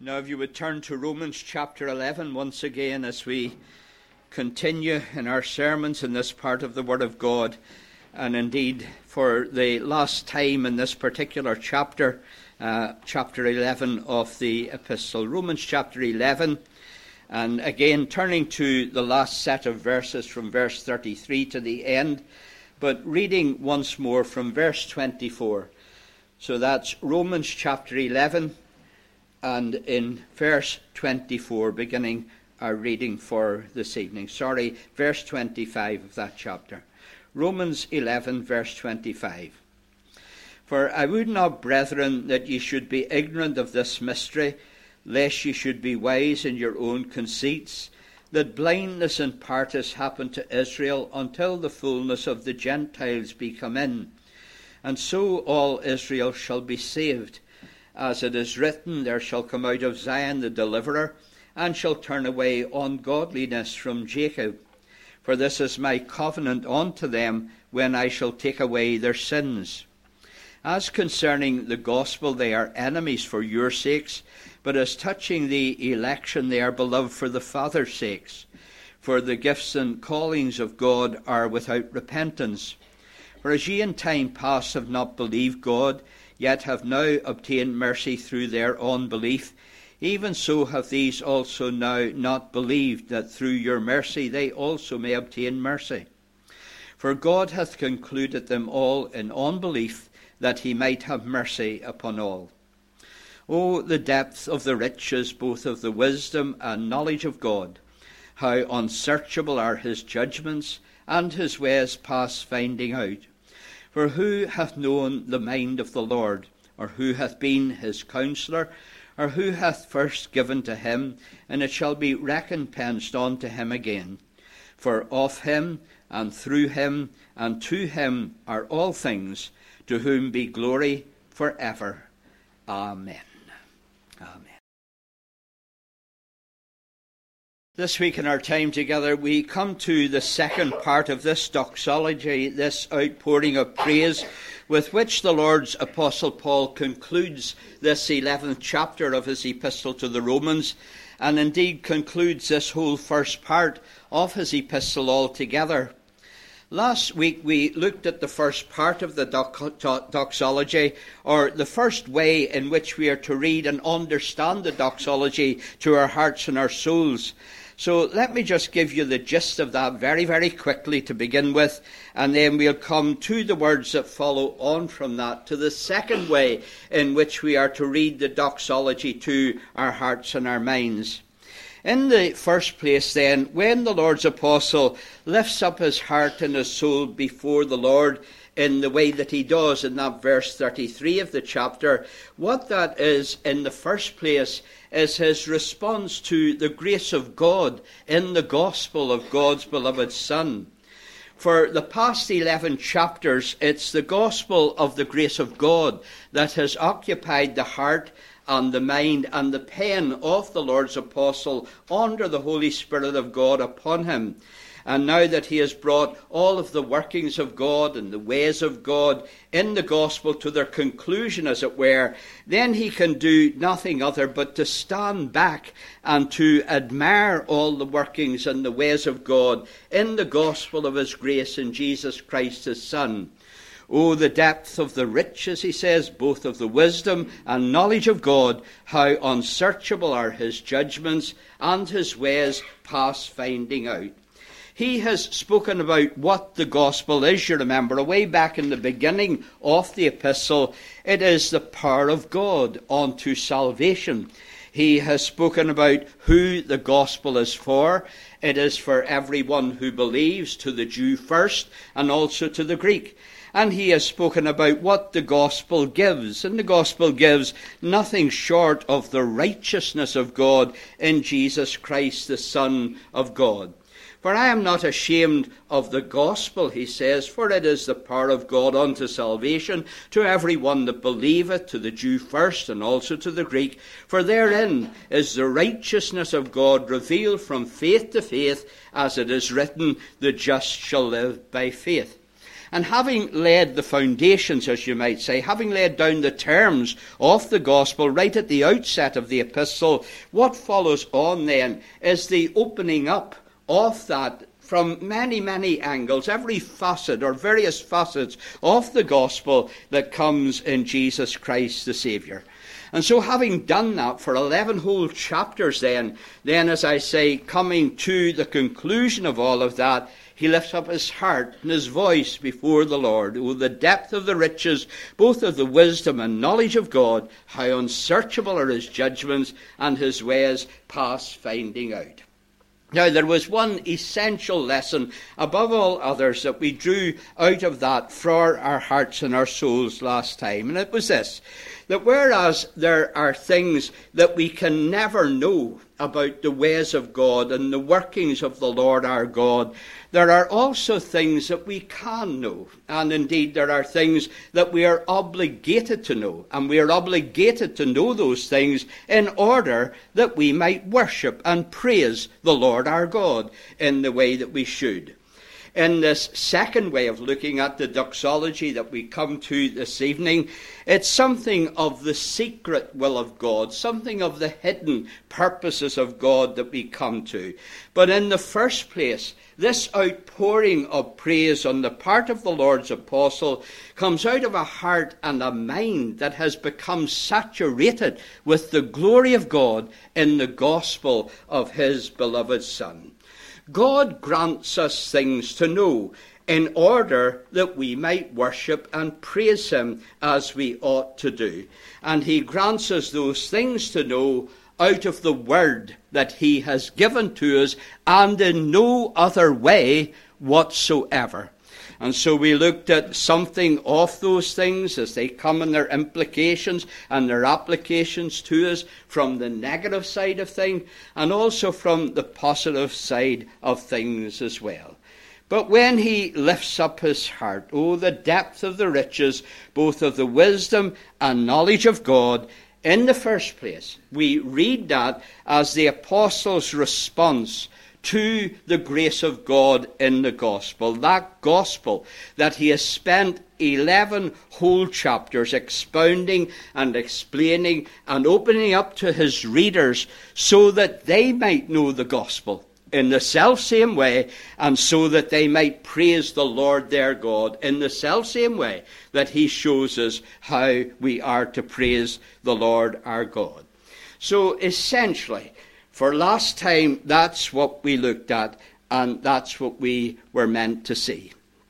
Now, if you would turn to Romans chapter 11 once again as we continue in our sermons in this part of the Word of God, and indeed for the last time in this particular chapter, chapter 11 of the epistle. Romans chapter 11, and again turning to the last set of verses from verse 33 to the end, but reading once more from verse 24. So that's Romans chapter 11, and in verse 24, beginning our reading for this evening. Verse 25 of that chapter. Romans 11, verse 25. For I would not, brethren, that ye should be ignorant of this mystery, lest ye should be wise in your own conceits, that blindness in part has happened to Israel until the fullness of the Gentiles be come in. And so all Israel shall be saved. As it is written, there shall come out of Zion the deliverer, and shall turn away ungodliness from Jacob. For this is my covenant unto them, when I shall take away their sins. As concerning the gospel, they are enemies for your sakes, but as touching the election, they are beloved for the Father's sakes. For the gifts and callings of God are without repentance. For as ye in time past have not believed God, yet have now obtained mercy through their unbelief, even so have these also now not believed, that through your mercy they also may obtain mercy. For God hath concluded them all in unbelief, that he might have mercy upon all. O the depth of the riches, both of the wisdom and knowledge of God! How unsearchable are his judgments, and his ways past finding out! For who hath known the mind of the Lord? Or who hath been his counsellor? Or who hath first given to him, and it shall be recompensed unto him again? For of him, and through him, and to him are all things, to whom be glory for ever. Amen. Amen. This week in our time together, we come to the second part of this doxology, this outpouring of praise, with which the Lord's Apostle Paul concludes this 11th chapter of his epistle to the Romans, and indeed concludes this whole first part of his epistle altogether. Last week we looked at the first part of the doxology, or the first way in which we are to read and understand the doxology to our hearts and our souls. So let me just give you the gist of that very, very quickly to begin with, and then we'll come to the words that follow on from that, to the second way in which we are to read the doxology to our hearts and our minds. In the first place, then, when the Lord's apostle lifts up his heart and his soul before the Lord in the way that he does in that verse 33 of the chapter, what that is, in the first place, is his response to the grace of God in the gospel of God's beloved Son. For the past 11 chapters, it's the gospel of the grace of God that has occupied the heart and the mind and the pen of the Lord's apostle under the Holy Spirit of God upon him. And now that he has brought all of the workings of God and the ways of God in the gospel to their conclusion, as it were, then he can do nothing other but to stand back and to admire all the workings and the ways of God in the gospel of his grace in Jesus Christ his Son. Oh, the depth of the riches, he says, both of the wisdom and knowledge of God, how unsearchable are his judgments and his ways past finding out. He has spoken about what the gospel is. You remember, way back in the beginning of the epistle, it is the power of God unto salvation. He has spoken about who the gospel is for. It is for everyone who believes, to the Jew first, and also to the Greek. And he has spoken about what the gospel gives. And the gospel gives nothing short of the righteousness of God in Jesus Christ, the Son of God. For I am not ashamed of the gospel, he says, for it is the power of God unto salvation to every one that believeth, to the Jew first, and also to the Greek. For therein is the righteousness of God revealed from faith to faith, as it is written, the just shall live by faith. And having laid the foundations, as you might say, having laid down the terms of the gospel right at the outset of the epistle, what follows on then is the opening up of that from many, many angles, every facet or various facets of the gospel that comes in Jesus Christ the Saviour. And so having done that for 11 whole chapters then as I say, coming to the conclusion of all of that, he lifts up his heart and his voice before the Lord. Oh, the depth of the riches, both of the wisdom and knowledge of God, how unsearchable are his judgments and his ways past finding out. Now, there was one essential lesson above all others that we drew out of that for our hearts and our souls last time, and it was this, that whereas there are things that we can never know about the ways of God and the workings of the Lord our God, there are also things that we can know. And indeed, there are things that we are obligated to know. And we are obligated to know those things in order that we might worship and praise the Lord our God in the way that we should. In this second way of looking at the doxology that we come to this evening, it's something of the secret will of God, something of the hidden purposes of God that we come to. But in the first place, this outpouring of praise on the part of the Lord's apostle comes out of a heart and a mind that has become saturated with the glory of God in the gospel of his beloved Son. God grants us things to know in order that we might worship and praise him as we ought to do. And he grants us those things to know out of the word that he has given to us, and in no other way whatsoever. And so we looked at something of those things as they come in their implications and their applications to us from the negative side of things and also from the positive side of things as well. But when he lifts up his heart, oh, the depth of the riches, both of the wisdom and knowledge of God, in the first place, we read that as the apostle's response to the grace of God in the gospel. That gospel that he has spent 11 whole chapters expounding and explaining and opening up to his readers so that they might know the gospel in the self-same way, and so that they might praise the Lord their God in the self-same way that he shows us how we are to praise the Lord our God. So essentially, for last time, that's what we looked at, and that's what we were meant to see.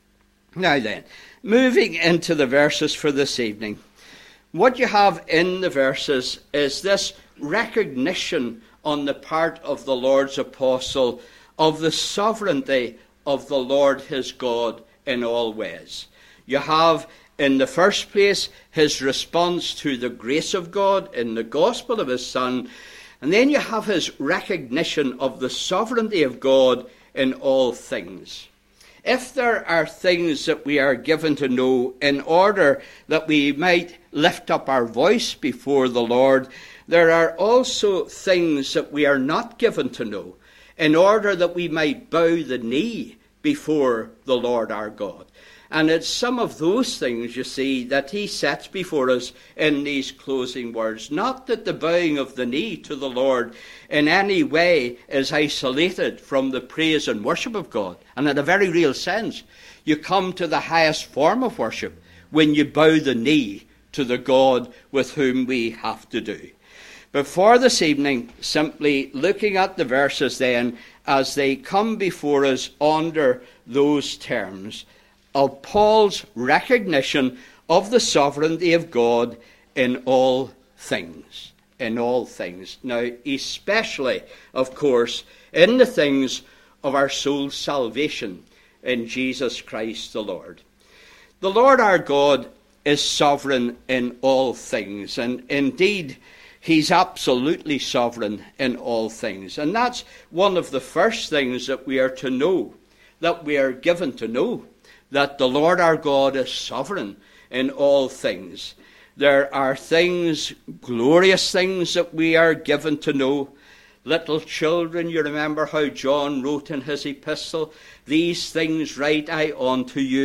Now then, moving into the verses for this evening, what you have in the verses is this recognition on the part of the Lord's apostle of the sovereignty of the Lord his God in all ways. You have, in the first place, his response to the grace of God in the gospel of his Son, and then you have his recognition of the sovereignty of God in all things. If there are things that we are given to know in order that we might lift up our voice before the Lord, there are also things that we are not given to know in order that we might bow the knee before the Lord our God. And it's some of those things, you see, that he sets before us in these closing words. Not that the bowing of the knee to the Lord in any way is isolated from the praise and worship of God. And in a very real sense, you come to the highest form of worship when you bow the knee to the God with whom we have to do. But for this evening, simply looking at the verses then as they come before us under those terms of Paul's recognition of the sovereignty of God in all things. In all things. Now, especially, of course, in the things of our soul's salvation in Jesus Christ the Lord. The Lord our God is sovereign in all things, and indeed, he's absolutely sovereign in all things. And that's one of the first things that we are to know, that we are given to know, that the Lord our God is sovereign in all things. There are things, glorious things, that we are given to know. Little children, you remember how John wrote in his epistle, "These things write I unto you,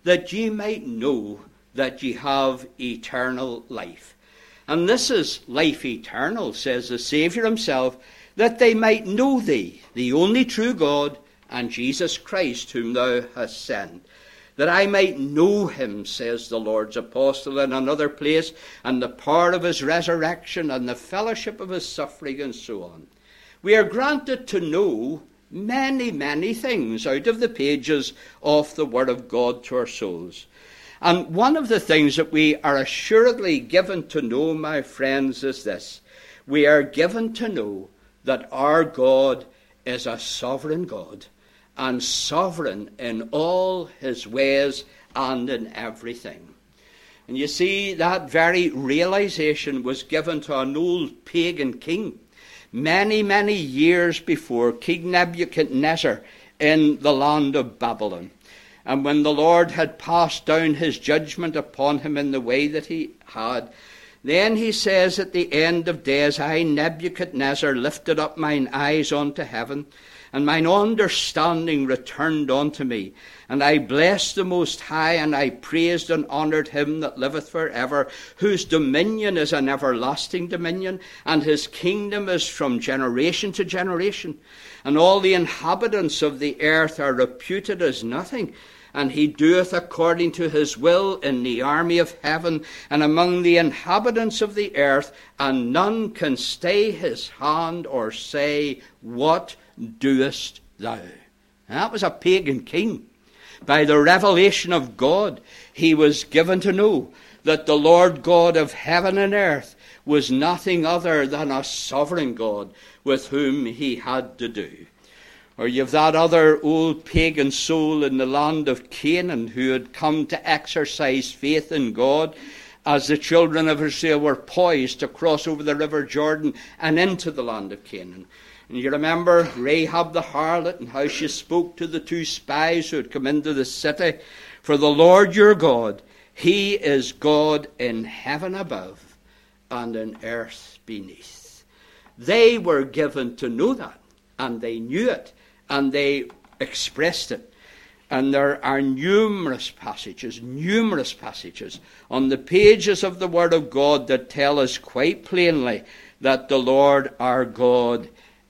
that ye might know that ye have eternal life. And this is life eternal, says the Saviour himself, that they might know thee, the only true God, and Jesus Christ, whom thou hast sent. That I might know him, says the Lord's apostle in another place, and the power of his resurrection, and the fellowship of his suffering, and so on. We are granted to know many, many things out of the pages of the Word of God to our souls. And one of the things that we are assuredly given to know, my friends, is this. We are given to know that our God is a sovereign God, and sovereign in all his ways and in everything. And you see, that very realization was given to an old pagan king many, many years before, King Nebuchadnezzar in the land of Babylon. And when the Lord had passed down his judgment upon him in the way that he had, then he says at the end of days, I, Nebuchadnezzar, lifted up mine eyes unto heaven, and mine understanding returned unto me. And I blessed the Most High, and I praised and honoured him that liveth for ever, whose dominion is an everlasting dominion, and his kingdom is from generation to generation. And all the inhabitants of the earth are reputed as nothing. And he doeth according to his will in the army of heaven and among the inhabitants of the earth, and none can stay his hand or say, What doest thou? And that was a pagan king. By the revelation of God, he was given to know that the Lord God of heaven and earth was nothing other than a sovereign God with whom he had to do. Or you've that other old pagan soul in the land of Canaan who had come to exercise faith in God as the children of Israel were poised to cross over the river Jordan and into the land of Canaan. And you remember Rahab the harlot and how she spoke to the two spies who had come into the city. For the Lord your God, he is God in heaven above and in earth beneath. They were given to know that, and they knew it. And they expressed it. And there are numerous passages on the pages of the Word of God that tell us quite plainly that the Lord our God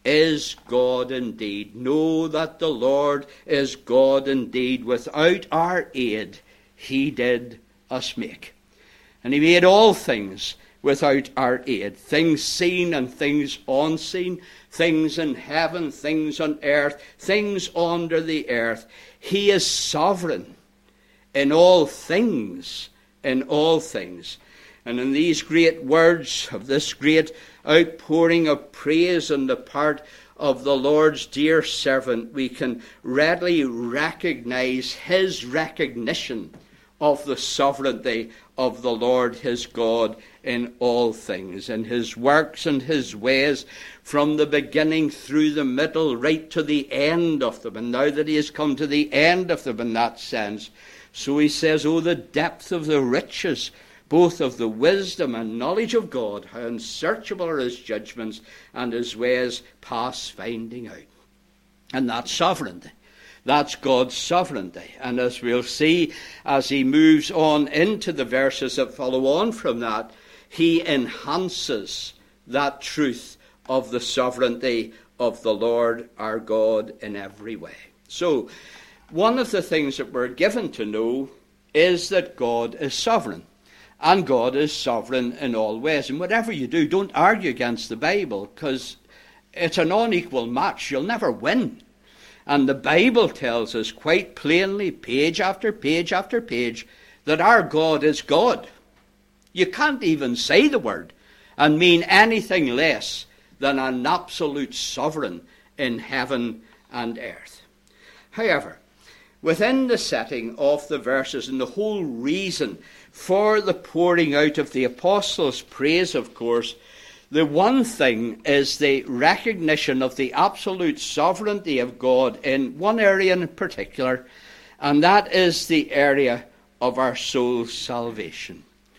is God indeed. Know that the Lord is God indeed. Without our aid, he did us make. And he made all things without our aid. Things seen and things unseen. Things in heaven, things on earth, things under the earth. He is sovereign in all things, in all things. And in these great words of this great outpouring of praise on the part of the Lord's dear servant, we can readily recognize his recognition of the sovereignty of the Lord his God in all things, in his works and his ways, from the beginning through the middle, right to the end of them. And now that he has come to the end of them in that sense, so he says, oh, the depth of the riches, both of the wisdom and knowledge of God, how unsearchable are his judgments and his ways past finding out. And that's sovereignty. That's God's sovereignty. And as we'll see as he moves on into the verses that follow on from that, he enhances that truth of the sovereignty of the Lord our God in every way. So, one of the things that we're given to know is that God is sovereign. And God is sovereign in all ways. And whatever you do, don't argue against the Bible, because it's an unequal match. You'll never win. And the Bible tells us quite plainly, page after page after page, that our God is God. You can't even say the word and mean anything less than an absolute sovereign in heaven and earth. However, within the setting of the verses and the whole reason for the pouring out of the apostles' praise, of course, the one thing is the recognition of the absolute sovereignty of God in one area in particular, and that is the area of our soul's salvation.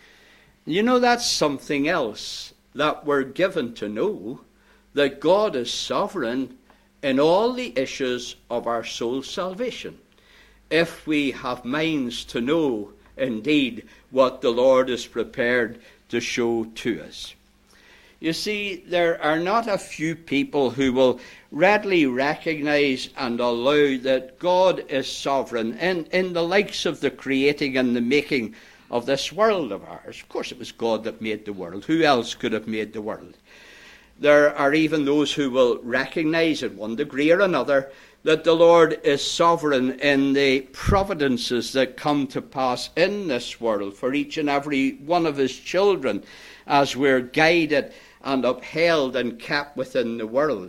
You know, that's something else that we're given to know, that God is sovereign in all the issues of our soul's salvation. if we have minds to know indeed what the Lord is prepared to show to us. You see, there are not a few people who will readily recognize and allow that God is sovereign in the likes of the creating and the making of this world of ours. Of course, it was God that made the world. Who else could have made the world? There are even those who will recognize, in one degree or another, that the Lord is sovereign in the providences that come to pass in this world for each and every one of his children as we're guided and upheld and kept within the world.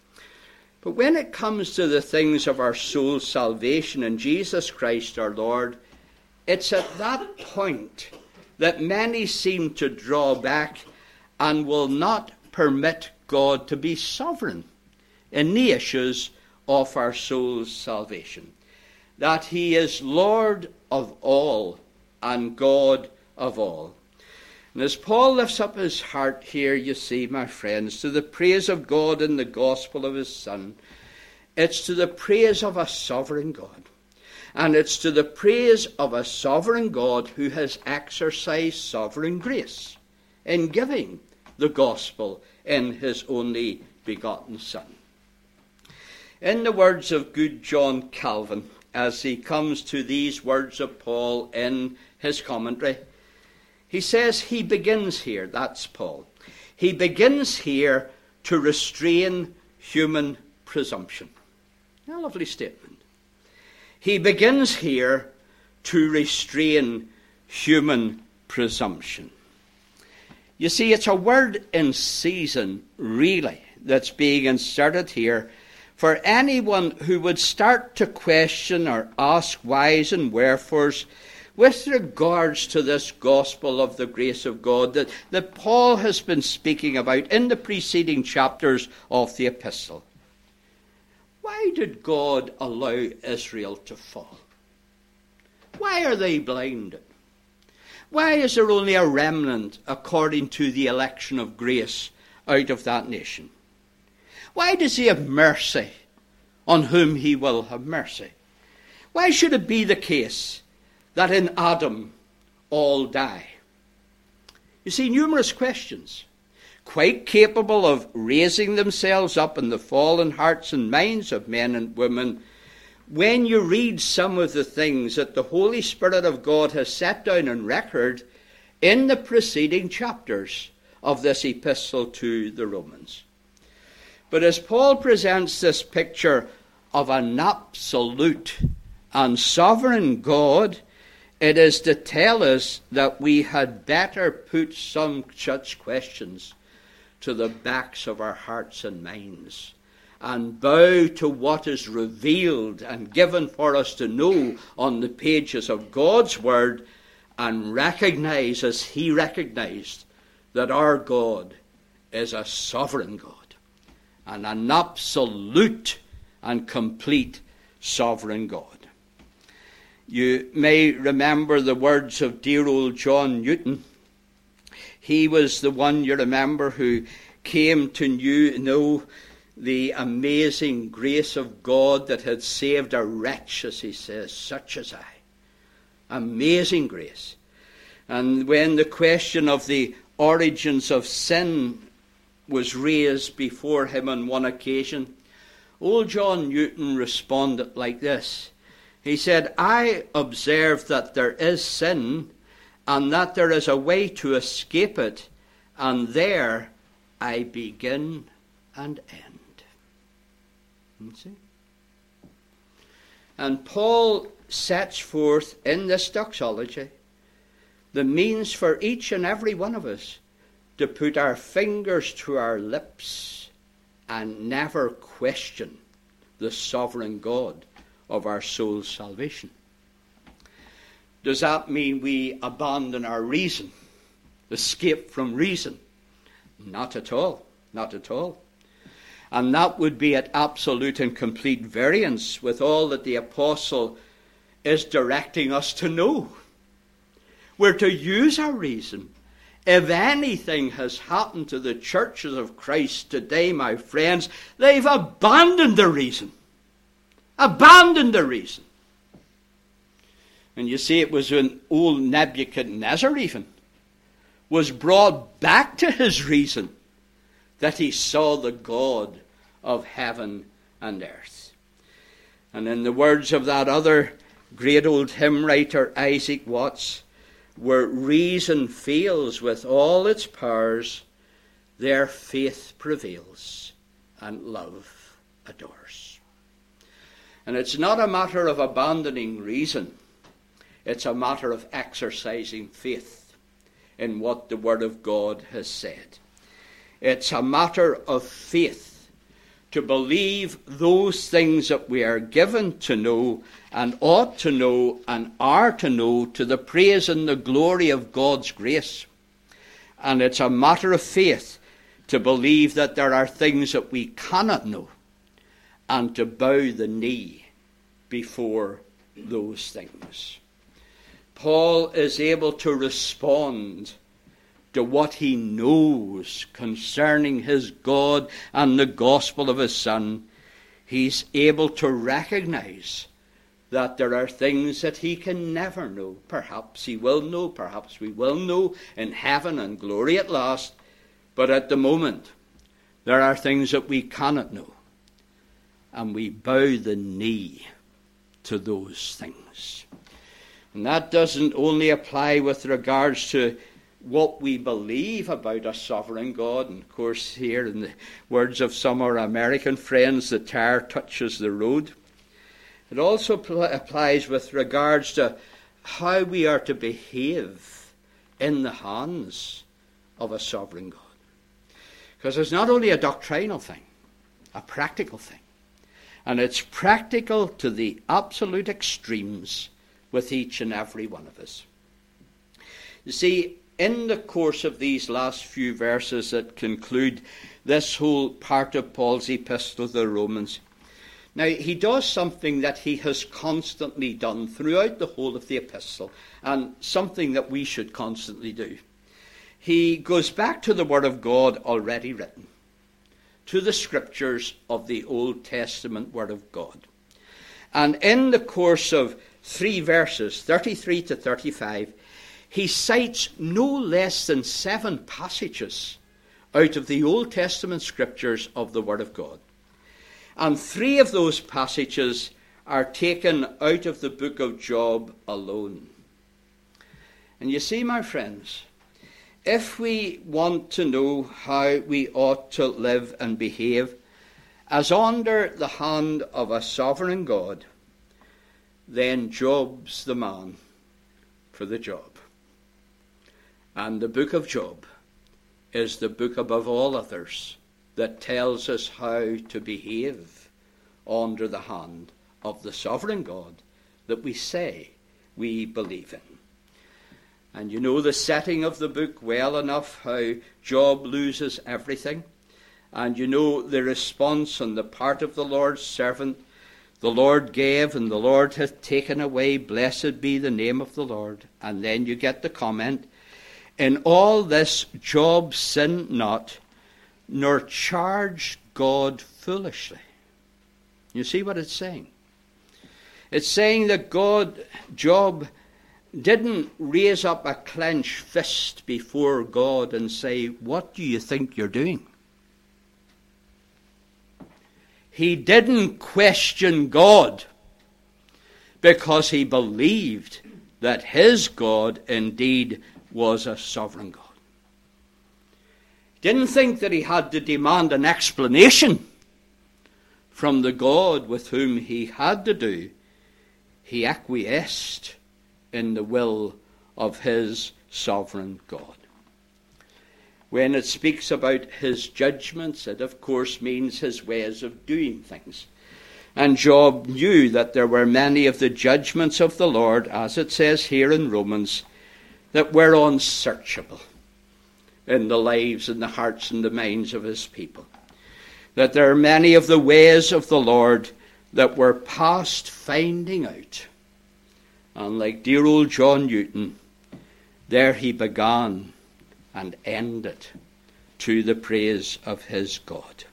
But when it comes to the things of our soul's salvation in Jesus Christ our Lord, it's at that point that many seem to draw back and will not permit God to be sovereign in the issues of our soul's salvation. That he is Lord of all and God of all. And as Paul lifts up his heart here, you see, my friends, to the praise of God in the gospel of his Son, it's to the praise of a sovereign God. And it's to the praise of a sovereign God who has exercised sovereign grace in giving the gospel in his only begotten Son. In the words of good John Calvin, as he comes to these words of Paul in his commentary, he says he begins here, that's Paul, he begins here to restrain human presumption. A lovely statement. He begins here to restrain human presumption. You see, it's a word in season, really, that's being inserted here for anyone who would start to question or ask whys and wherefores with regards to this gospel of the grace of God that Paul has been speaking about in the preceding chapters of the epistle. Why did God allow Israel to fall? Why are they blinded? Why is there only a remnant according to the election of grace out of that nation? Why does he have mercy on whom he will have mercy? Why should it be the case that in Adam all die? You see, numerous questions, quite capable of raising themselves up in the fallen hearts and minds of men and women when you read some of the things that the Holy Spirit of God has set down on record in the preceding chapters of this epistle to the Romans. But as Paul presents this picture of an absolute and sovereign God, it is to tell us that we had better put some such questions to the backs of our hearts and minds and bow to what is revealed and given for us to know on the pages of God's Word and recognize, as he recognized, that our God is a sovereign God and an absolute and complete sovereign God. You may remember the words of dear old John Newton. He was the one, you remember, who came to know the amazing grace of God that had saved a wretch, as he says, such as I. Amazing grace. And when the question of the origins of sin was raised before him on one occasion, old John Newton responded like this. He said, I observe that there is sin and that there is a way to escape it, and there I begin and end. You see? And Paul sets forth in this doxology the means for each and every one of us to put our fingers to our lips and never question the sovereign God of our soul's salvation. Does that mean we abandon our reason, escape from reason? Not at all. Not at all. And that would be at absolute and complete variance with all that the apostle is directing us to know. We're to use our reason. If anything has happened to the churches of Christ today, my friends, they've abandoned the reason. Abandoned the reason. And you see, it was when old Nebuchadnezzar even was brought back to his reason that he saw the God of heaven and earth. And in the words of that other great old hymn writer, Isaac Watts, where reason fails with all its powers, there faith prevails and love adores. And it's not a matter of abandoning reason. It's a matter of exercising faith in what the Word of God has said. It's a matter of faith to believe those things that we are given to know and ought to know and are to know to the praise and the glory of God's grace. And it's a matter of faith to believe that there are things that we cannot know and to bow the knee before those things. Paul is able to respond to what he knows concerning his God and the gospel of his Son. He's able to recognize that there are things that he can never know. Perhaps he will know, perhaps we will know in heaven and glory at last. But at the moment, there are things that we cannot know. And we bow the knee to those things. And that doesn't only apply with regards to what we believe about a sovereign God. And of course, here in the words of some of our American friends, the tire touches the road. It also applies with regards to how we are to behave in the hands of a sovereign God. Because it's not only a doctrinal thing, a practical thing. And it's practical to the absolute extremes with each and every one of us. You see, in the course of these last few verses that conclude this whole part of Paul's epistle to the Romans, now he does something that he has constantly done throughout the whole of the epistle, and something that we should constantly do. He goes back to the Word of God already written, to the scriptures of the Old Testament Word of God. And in the course of 3 verses, 33 to 35, he cites no less than 7 passages out of the Old Testament scriptures of the Word of God. And 3 of those passages are taken out of the book of Job alone. And you see, my friends, if we want to know how we ought to live and behave as under the hand of a sovereign God, then Job's the man for the job. And the book of Job is the book above all others that tells us how to behave under the hand of the sovereign God that we say we believe in. And you know the setting of the book well enough, how Job loses everything. And you know the response on the part of the Lord's servant. The Lord gave and the Lord hath taken away. Blessed be the name of the Lord. And then you get the comment, in all this Job sinned not, nor charged God foolishly. You see what it's saying? It's saying that Job didn't raise up a clenched fist before God and say, what do you think you're doing? He didn't question God because he believed that his God indeed was a sovereign God. He didn't think that he had to demand an explanation from the God with whom he had to do. He acquiesced in the will of his sovereign God. When it speaks about his judgments, it of course means his ways of doing things. And Job knew that there were many of the judgments of the Lord, as it says here in Romans, that were unsearchable in the lives and the hearts and the minds of his people. That there are many of the ways of the Lord that were past finding out. And like dear old John Newton, there he began and ended to the praise of his God.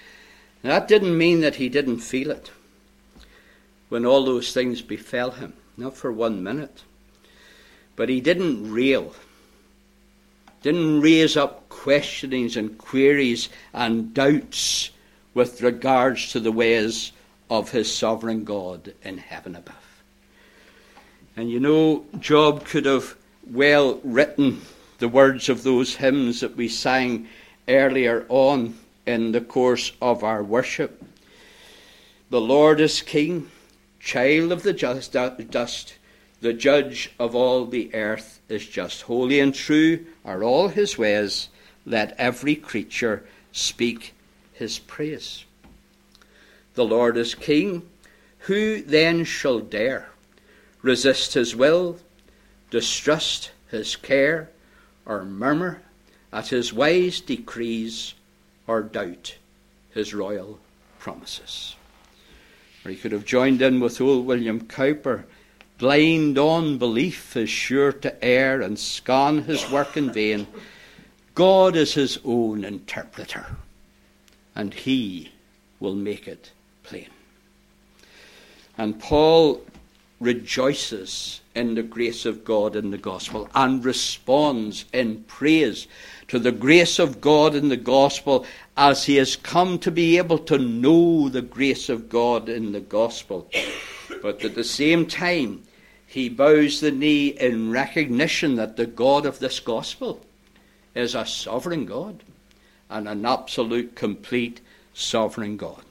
That didn't mean that he didn't feel it when all those things befell him. not for 1 minute. But he didn't rail, didn't raise up questionings and queries and doubts with regards to the ways of his sovereign God in heaven above. And you know, Job could have well written the words of those hymns that we sang earlier on in the course of our worship. The Lord is king, child of the dust, the judge of all the earth is just. Holy and true are all his ways, let every creature speak his praise. The Lord is king, who then shall dare resist his will, distrust his care, or murmur at his wise decrees, or doubt his royal promises? Or he could have joined in with old William Cowper, blind unbelief is sure to err and scan his work in vain. God is his own interpreter, and he will make it plain. And Paul rejoices in the grace of God in the gospel and responds in praise to the grace of God in the gospel as he has come to be able to know the grace of God in the gospel. But at the same time, he bows the knee in recognition that the God of this gospel is a sovereign God and an absolute, complete sovereign God.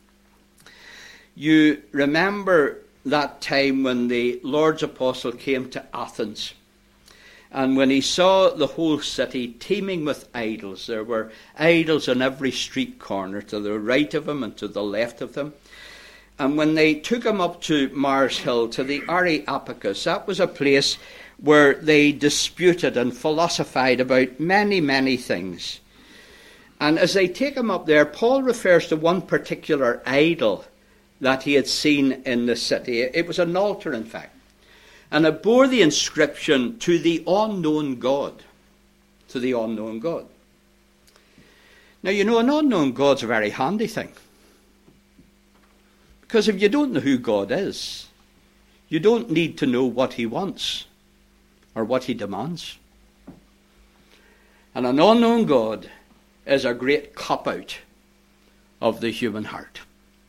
You remember that time when the Lord's apostle came to Athens, and when he saw the whole city teeming with idols. There were idols on every street corner, to the right of him and to the left of them. And when they took him up to Mars Hill, to the Areopagus, that was a place where they disputed and philosophized about many, many things. And as they take him up there, Paul refers to one particular idol that he had seen in the city. It was an altar, in fact. And it bore the inscription, to the unknown God. To the unknown God. Now, you know, an unknown God's a very handy thing. Because if you don't know who God is, you don't need to know what he wants or what he demands. And an unknown God is a great cop-out of the human heart.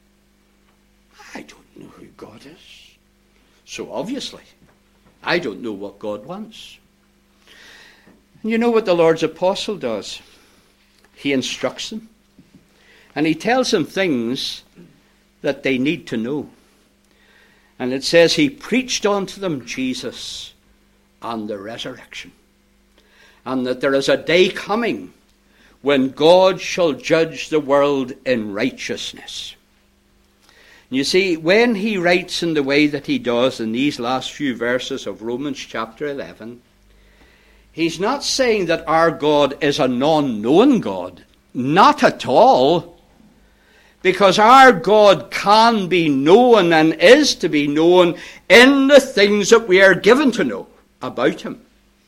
I don't know who God is. So obviously, I don't know what God wants. And you know what the Lord's apostle does? He instructs them. And he tells them things that they need to know. And it says he preached unto them Jesus and the resurrection. And that there is a day coming when God shall judge the world in righteousness. You see, when he writes in the way that he does in these last few verses of Romans chapter 11, he's not saying that our God is an unknown God. Not at all. Because our God can be known and is to be known in the things that we are given to know about him.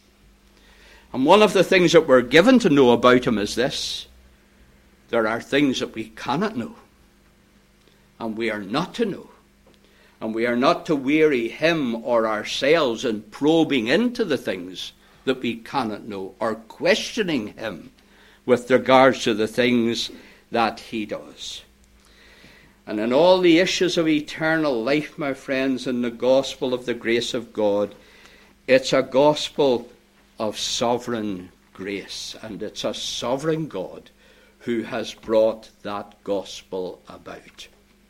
And one of the things that we're given to know about him is this: there are things that we cannot know. And we are not to know. And we are not to weary him or ourselves in probing into the things that we cannot know, or questioning him with regards to the things that he does. And in all the issues of eternal life, my friends, in the gospel of the grace of God, it's a gospel of sovereign grace. And it's a sovereign God who has brought that gospel about.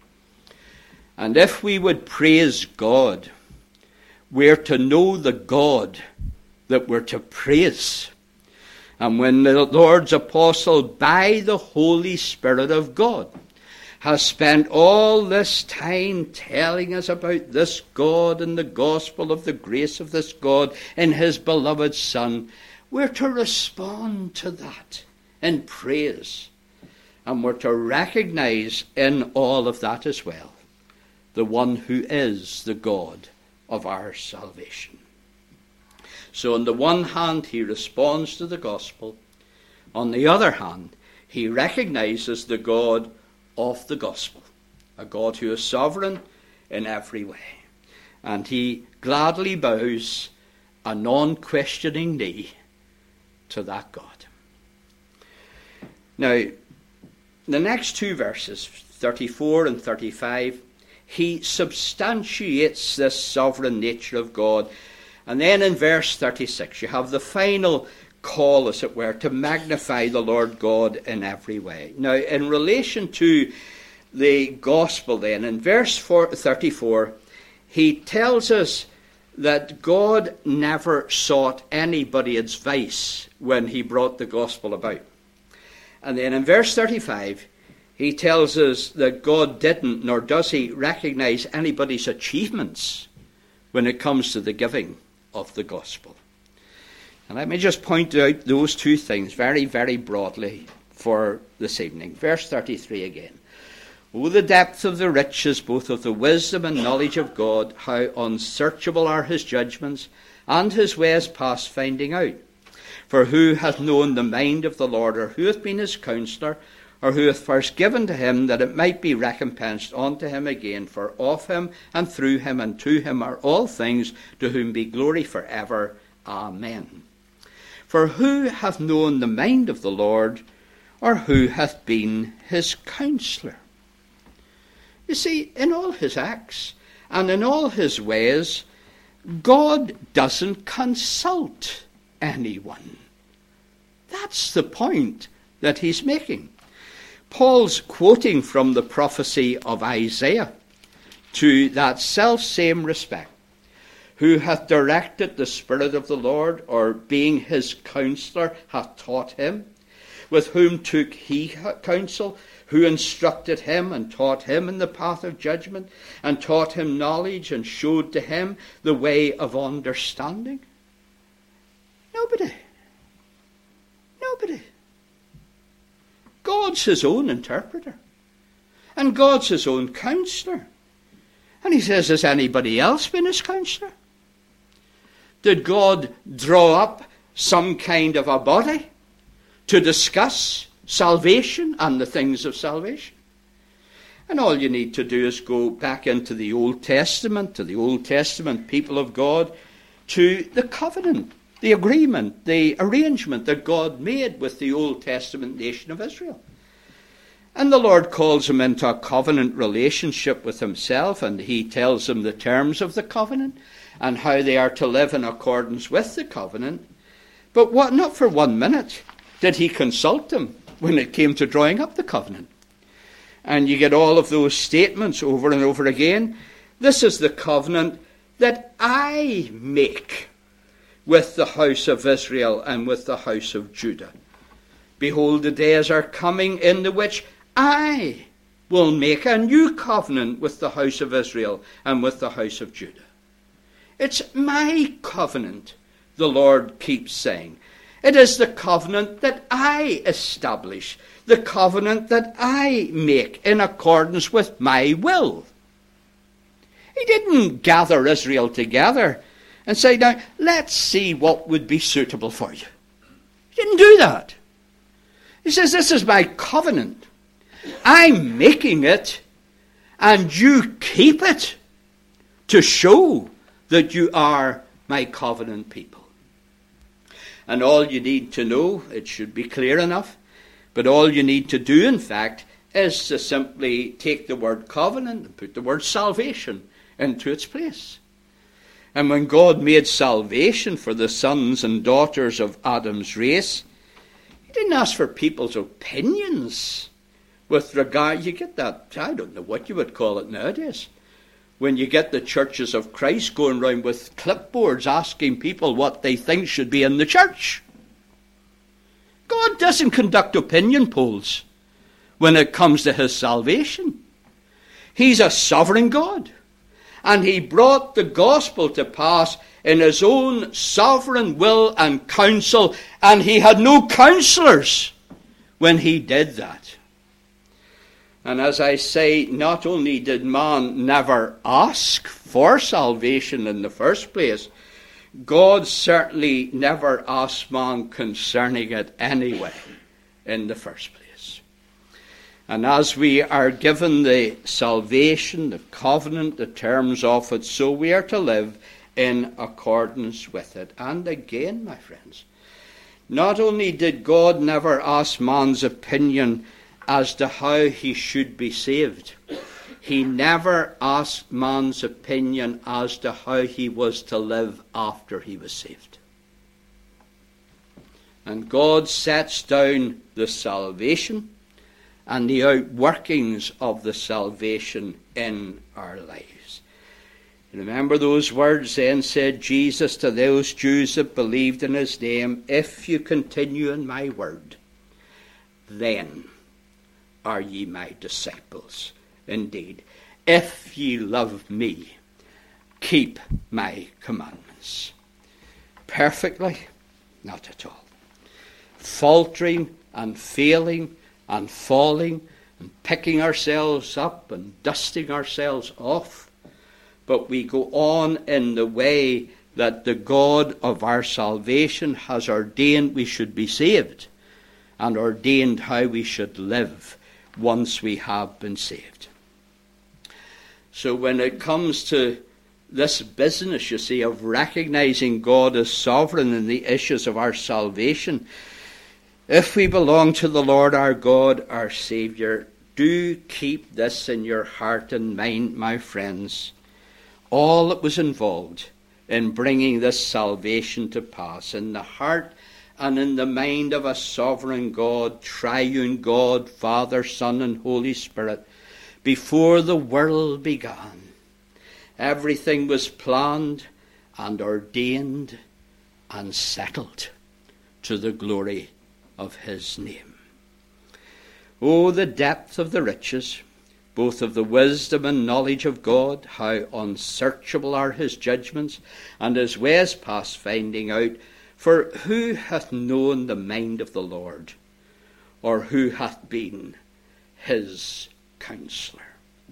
And if we would praise God, we're to know the God that we're to praise. And when the Lord's apostle, by the Holy Spirit of God, has spent all this time telling us about this God and the gospel of the grace of this God in his beloved Son, we're to respond to that in praise. And we're to recognize in all of that as well the one who is the God of our salvation. So on the one hand, he responds to the gospel. On the other hand, he recognizes the God of the gospel, a God who is sovereign in every way. and he gladly bows a non-questioning knee to that God. Now, the next two verses, 34 and 35, he substantiates this sovereign nature of God. And then in verse 36, you have the final call, as it were, to magnify the Lord God in every way. Now, in relation to the gospel then, in verse 34, he tells us that God never sought anybody's advice when he brought the gospel about. And then in verse 35, he tells us that God didn't, nor does he, recognize anybody's achievements when it comes to the giving of the gospel. And let me just point out those two things very, very broadly for this evening. Verse 33 again. Oh, the depth of the riches, both of the wisdom and knowledge of God, how unsearchable are his judgments, and his ways past finding out. For who hath known the mind of the Lord, or who hath been his counsellor, or who hath first given to him, that it might be recompensed unto him again? For of him, and through him, and to him are all things, to whom be glory for ever. Amen. For who hath known the mind of the Lord, or who hath been his counsellor? You see, in all his acts, and in all his ways, God doesn't consult anyone. That's the point that he's making. Paul's quoting from the prophecy of Isaiah to that self-same respect. Who hath directed the Spirit of the Lord, or being his counsellor, hath taught him? With whom took he counsel? Who instructed him and taught him in the path of judgment, and taught him knowledge, and showed to him the way of understanding? Nobody. Nobody. God's his own interpreter. And God's his own counsellor. And he says, has anybody else been his counsellor? Did God draw up some kind of a body to discuss salvation and the things of salvation? And all you need to do is go back into the Old Testament, to the Old Testament people of God, to the covenant, the agreement, the arrangement that God made with the Old Testament nation of Israel. And the Lord calls them into a covenant relationship with himself, and he tells them the terms of the covenant and how they are to live in accordance with the covenant. But not for 1 minute did he consult them when it came to drawing up the covenant. And you get all of those statements over and over again. This is the covenant that I make with the house of Israel and with the house of Judah. Behold, the days are coming in the which I will make a new covenant with the house of Israel and with the house of Judah. It's my covenant, the Lord keeps saying. It is the covenant that I establish, the covenant that I make in accordance with my will. He didn't gather Israel together and say, now, let's see what would be suitable for you. He didn't do that. He says, this is my covenant. I'm making it, and you keep it to show that you are my covenant people. And all you need to know, it should be clear enough, but all you need to do, in fact, is to simply take the word covenant and put the word salvation into its place. And when God made salvation for the sons and daughters of Adam's race, he didn't ask for people's opinions with regard. You get that, I don't know what you would call it nowadays, when you get the churches of Christ going around with clipboards asking people what they think should be in the church. God doesn't conduct opinion polls when it comes to his salvation. He's a sovereign God. And he brought the gospel to pass in his own sovereign will and counsel. And he had no counselors when he did that. And as I say, not only did man never ask for salvation in the first place, God certainly never asked man concerning it anyway in the first place. And as we are given the salvation, the covenant, the terms of it, so we are to live in accordance with it. And again, my friends, not only did God never ask man's opinion as to how he should be saved, he never asked man's opinion as to how he was to live after he was saved. And God sets down the salvation and the outworkings of the salvation in our lives. Remember those words then said Jesus to those Jews that believed in his name, "If you continue in my word, then are ye my disciples indeed. If ye love me, keep my commandments." Perfectly? Not at all. Faltering and failing and falling and picking ourselves up and dusting ourselves off. But we go on in the way that the God of our salvation has ordained we should be saved and ordained how we should live once we have been saved. So when it comes to this business, you see, of recognizing God as sovereign in the issues of our salvation, if we belong to the Lord our God, our Saviour, do keep this in your heart and mind, my friends. All that was involved in bringing this salvation to pass in the heart and in the mind of a sovereign God, triune God, Father, Son, and Holy Spirit, before the world began. Everything was planned and ordained and settled to the glory of his name. Oh, the depth of the riches, both of the wisdom and knowledge of God, how unsearchable are his judgments, and his ways past finding out. For who hath known the mind of the Lord, or who hath been his counselor?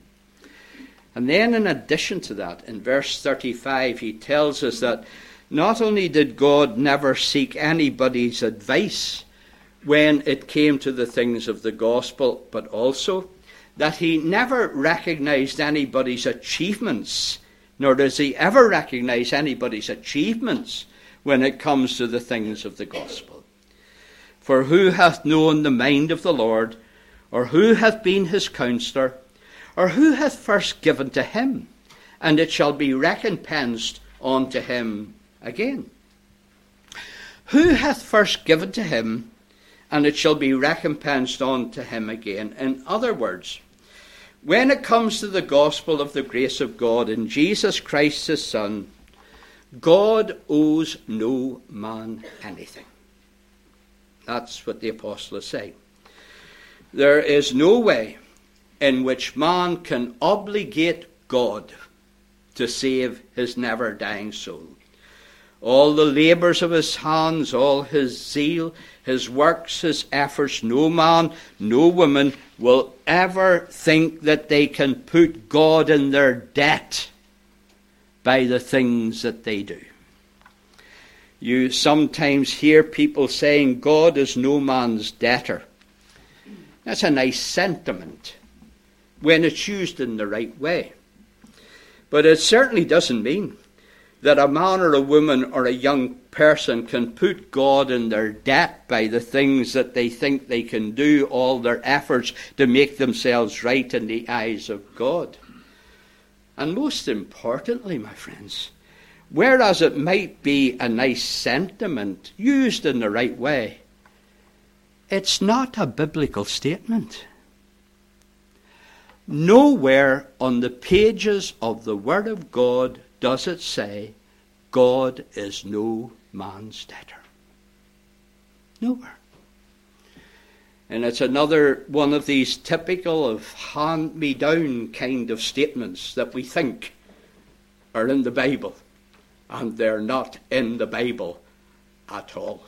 And then in addition to that, in verse 35, he tells us that not only did God never seek anybody's advice when it came to the things of the gospel, but also that he never recognized anybody's achievements, nor does he ever recognize anybody's achievements when it comes to the things of the gospel. For who hath known the mind of the Lord, or who hath been his counselor, or who hath first given to him, and it shall be recompensed unto him again? Who hath first given to him, and it shall be recompensed unto him again? In other words, when it comes to the gospel of the grace of God in Jesus Christ his Son, God owes no man anything. That's what the apostle is saying. There is no way in which man can obligate God to save his never-dying soul. All the labours of his hands, all his zeal, his works, his efforts, no man, no woman will ever think that they can put God in their debt by the things that they do. You sometimes hear people saying God is no man's debtor. That's a nice sentiment when it's used in the right way. But it certainly doesn't mean that a man or a woman or a young person can put God in their debt by the things that they think they can do, all their efforts to make themselves right in the eyes of God. And most importantly, my friends, whereas it might be a nice sentiment used in the right way, it's not a biblical statement. Nowhere on the pages of the Word of God does it say God is no man's debtor. Nowhere. And it's another one of these typical of hand-me-down kind of statements that we think are in the Bible, and they're not in the Bible at all.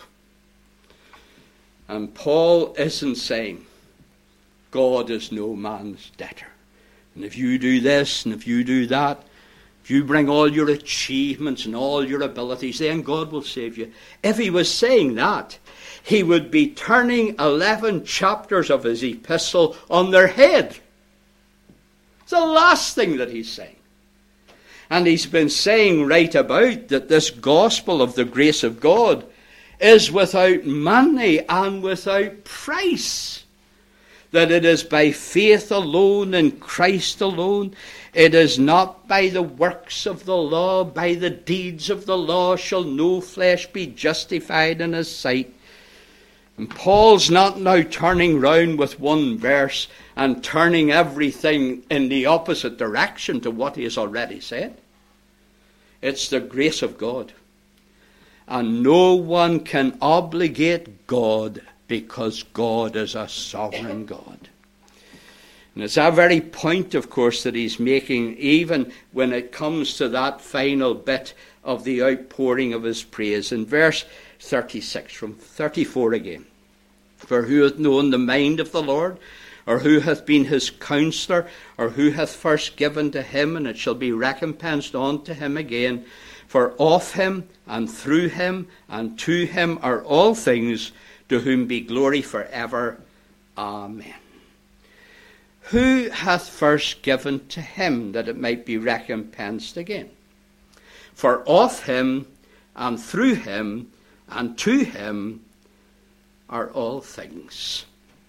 And Paul isn't saying God is no man's debtor. And if you do this and if you do that, if you bring all your achievements and all your abilities, then God will save you. If he was saying that, he would be turning 11 chapters of his epistle on their head. It's the last thing that he's saying. And he's been saying right about that this gospel of the grace of God is without money and without price. That it is by faith alone in Christ alone. It is not by the works of the law, by the deeds of the law shall no flesh be justified in his sight. And Paul's not now turning round with one verse and turning everything in the opposite direction to what he has already said. It's the grace of God. And no one can obligate God because God is a sovereign God. And it's that very point, of course, that he's making even when it comes to that final bit of the outpouring of his praise. In verse 36, from 34 again. For who hath known the mind of the Lord? Or who hath been his counsellor? Or who hath first given to him, and it shall be recompensed unto him again? For of him, and through him, and to him are all things, to whom be glory for ever. Amen. Who hath first given to him, that it might be recompensed again? For of him, and through him, and to him are all things.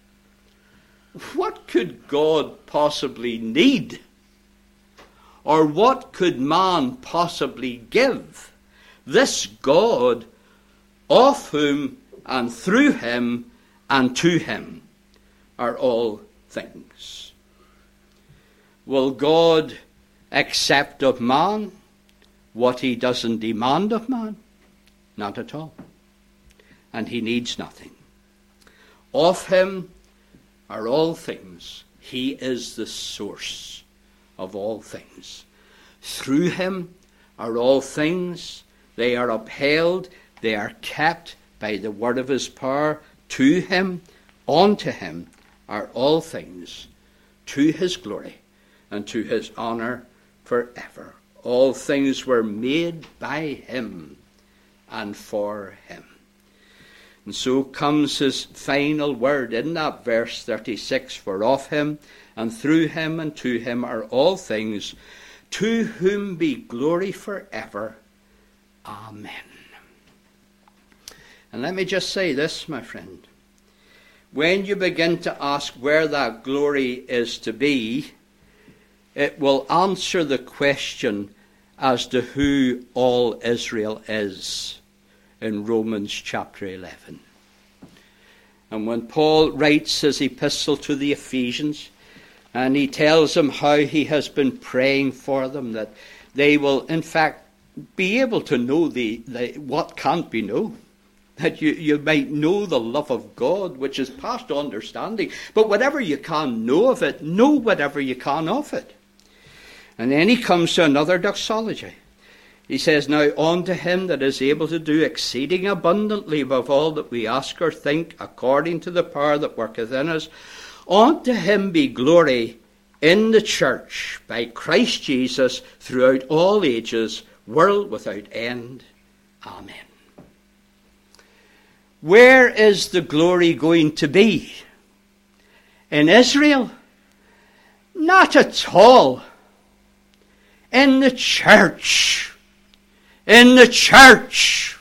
What could God possibly need? Or what could man possibly give? This God, of whom and through him and to him are all things. Will God accept of man what he doesn't demand of man? Not at all. And he needs nothing. Of him are all things. He is the source of all things. Through him are all things. They are upheld. They are kept by the word of his power. To him, unto him are all things, to his glory and to his honour forever. All things were made by him and for him. And so comes his final word in that verse 36, for of him and through him and to him are all things, to whom be glory forever. Amen. And let me just say this, my friend. When you begin to ask where that glory is to be, it will answer the question as to who all Israel is in Romans chapter 11. And when Paul writes his epistle to the Ephesians, and he tells them how he has been praying for them, that they will in fact be able to know the what can't be known. That you might know the love of God, which is past understanding. But whatever you can know of it, know whatever you can of it. And then he comes to another doxology. He says, now unto him that is able to do exceeding abundantly above all that we ask or think, according to the power that worketh in us, unto him be glory in the church by Christ Jesus throughout all ages, world without end. Amen. Where is the glory going to be? In Israel? Not at all. In the church. In the church.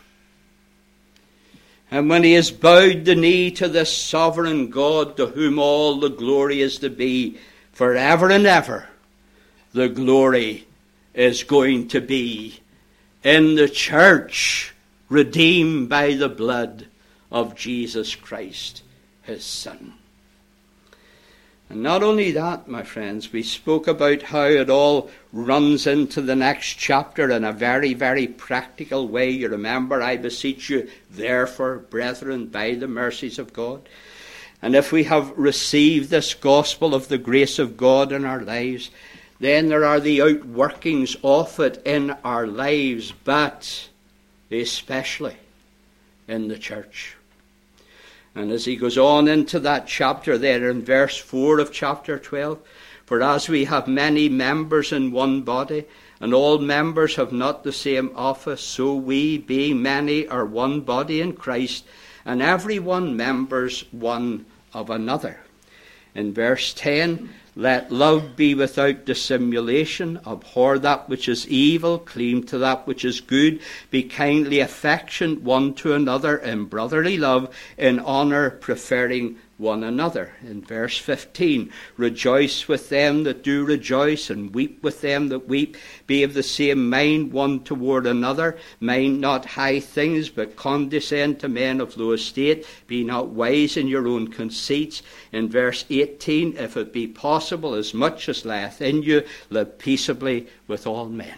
And when he has bowed the knee to this sovereign God, to whom all the glory is to be forever and ever, the glory is going to be in the church, redeemed by the blood of Jesus Christ, his Son. And not only that, my friends, we spoke about how it all runs into the next chapter in a very, very practical way. You remember, I beseech you, therefore, brethren, by the mercies of God. And if we have received this gospel of the grace of God in our lives, then there are the outworkings of it in our lives, but especially in the church. And as he goes on into that chapter there in verse 4 of chapter 12, for as we have many members in one body, And all members have not the same office, so we, being many, are one body in Christ, and every one members one of another. In verse 10, let love be without dissimulation, abhor that which is evil, cleave to that which is good, be kindly affectioned one to another in brotherly love, in honour preferring one another. In verse 15, rejoice with them that do rejoice, and weep with them that weep. Be of the same mind one toward another. Mind not high things, but condescend to men of low estate. Be not wise in your own conceits. In verse 18, if it be possible, as much as lieth in you, live peaceably with all men.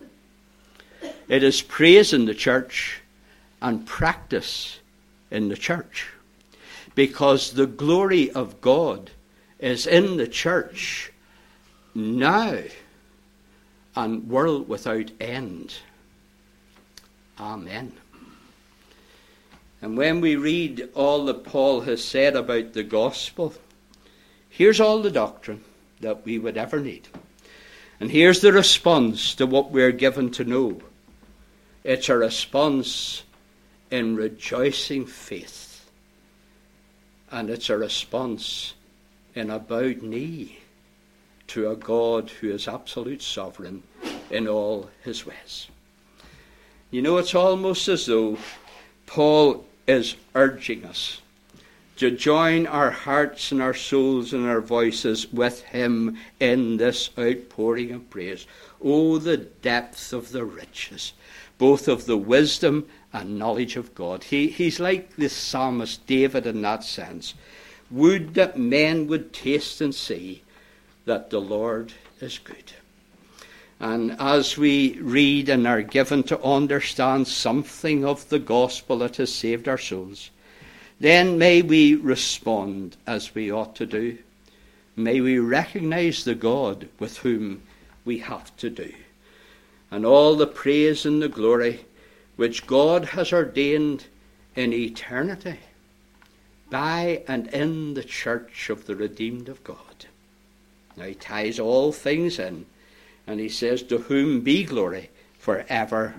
It is praise in the church and practice in the church, because the glory of God is in the church now and world without end. Amen. And when we read all that Paul has said about the gospel, here's all the doctrine that we would ever need. And here's the response to what we're given to know. It's a response in rejoicing faith. And it's a response in a bowed knee to a God who is absolute sovereign in all his ways. You know, it's almost as though Paul is urging us to join our hearts and our souls and our voices with him in this outpouring of praise. Oh, the depth of the riches, both of the wisdom and knowledge of God. He's like the psalmist David in that sense. Would that men would taste and see that the Lord is good. And as we read and are given to understand something of the gospel that has saved our souls, then may we respond as we ought to do. May we recognize the God with whom we have to do. And all the praise and the glory which God has ordained in eternity by and in the church of the redeemed of God. Now he ties all things in, and he says, to whom be glory forever.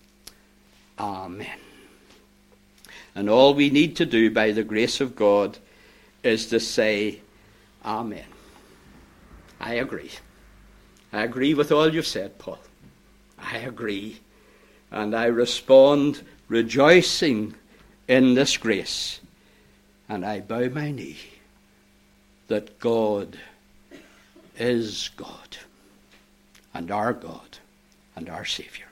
Amen. And all we need to do by the grace of God is to say, Amen. I agree. I agree with all you've said, Paul. I agree. And I respond rejoicing in this grace. And I bow my knee that God is God and our Saviour.